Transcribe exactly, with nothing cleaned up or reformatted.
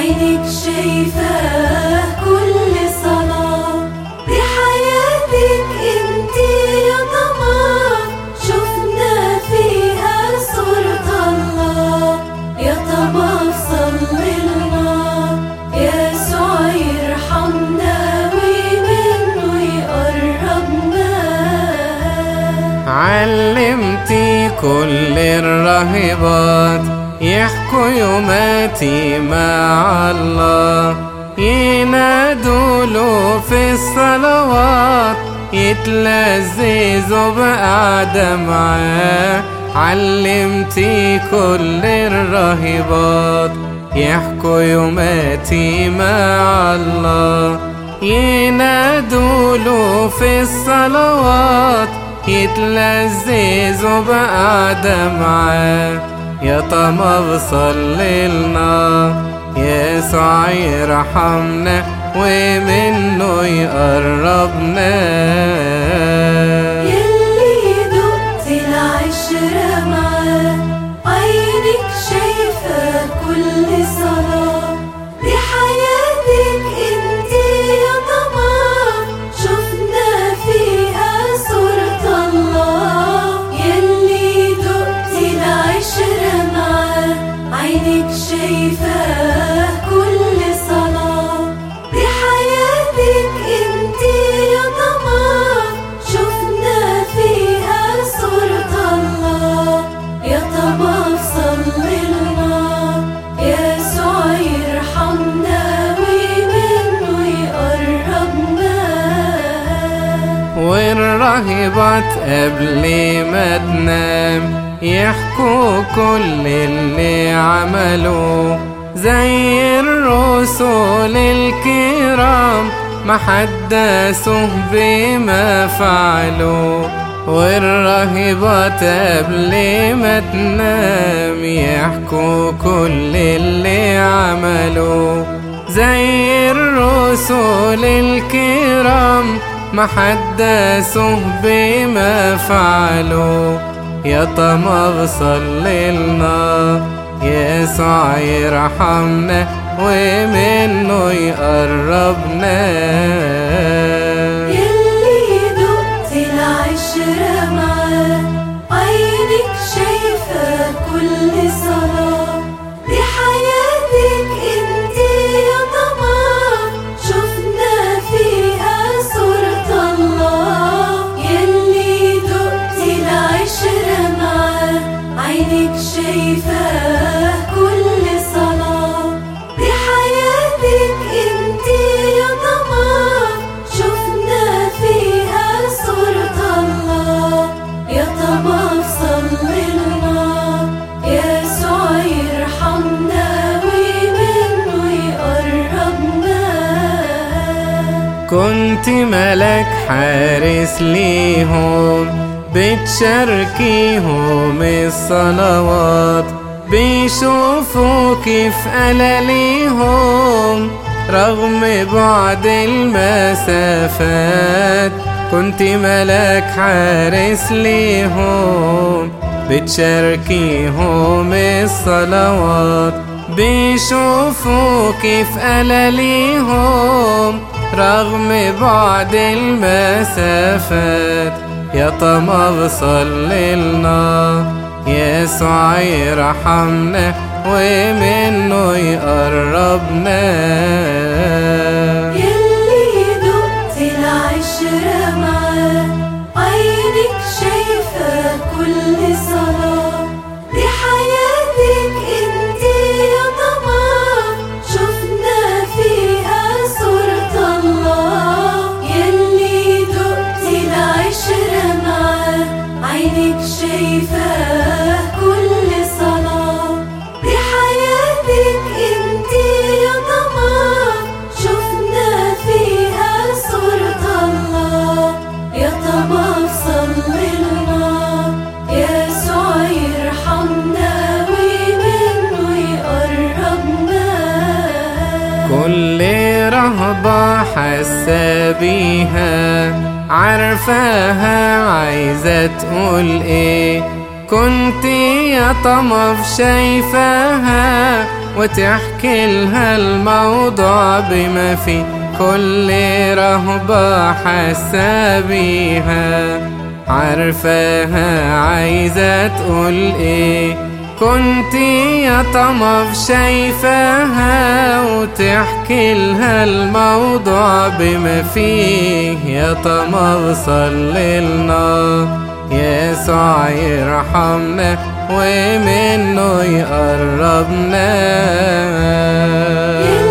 عينك شايفاه كل صلاة، دي حياتك انتي يا طماع، شفنا فيها صورة الله. يا طماع صللنا يسوع يرحمنا ومنه يقربنا. علمتي كل الراهبات يحكوا يوماتي مع الله، ينادوا له في الصلوات، يتلذذوا بقعدة معاه. علمتي كل الراهبات يحكوا يوماتي مع الله، ينادوا له في الصلوات، يتلذذوا بقعدة معاه. يا طماع صللنا يسوع يرحمنا ومنه يقربنا. يلي دقت العشرة معاه، عينك شايفة كل صلاة، دي حياتك انتي يا طماع، شفنا فيها صورة الله. يلي دقت العشرة معاه، عينك شايفاه كل صلاة، دي حياتك انتي يا طماع، شفنا فيها صورة الله. يا طماع صللنا يسوع يرحمنا ومنه يقربنا. والراهبات قبل ما تنام يحكوا كل اللي عملوه، زي الرسل الكرام ما حدثوا بما فعلوا. والراهبات قبل ما تنام يحكوا كل اللي عملوه، زي الرسل الكرام ما حدثوا بما فعلوا. يا طماع صللنا يسوع يرحمنا ومنه يقربنا. يلي دقت العشرة معاه، عينك شايفة كل صلاة، دي حياتك انتي يا طماع، شفنا فيها صورة الله. يلي دقت العشرة معاه، عينك شايفاه كل صلاة، دي حياتك انتي يا طماع، شفنا فيها صورة الله. يا طماع صللنا يسوع يرحمنا ومنه يقربنا. كنت ملك حارس ليهم، بتشاركيهم الصلوات، بيشوفوك في ألاليهم رغم بعد المسافات. كنت ملاك حارس ليهم، بتشاركيهم الصلوات، بيشوفوك في ألاليهم رغم بعد المسافات. يا طماع صللنا يسوع يرحمنا ومنه يقربنا. يلي دقت العشرة معاه، عينك شايفة كل صلاة، دي حياتك انتي يا طماع، شفنا فيها صورة الله. يلي دقت العشرة معاه، عينك شايفاه كل صلاة، دي حياتك انتي يا طماع، شفنا فيها صورة الله. يا طماع صللنا يسوع يرحمنا ومنه يقربنا. كل رهبة حاسة بيها عارفاها عايزة تقول ايه، كنت يا طماع شايفاها وتحكي لها الموضوع بما فيه كل رهبة حاسة بيها، عارفاها عايزة تقول ايه. كنتي يا طمف شايفاها وتحكي لها الموضوع بما فيه، يا طمف صليلنا يسوع يرحمنا ومنه يقربنا.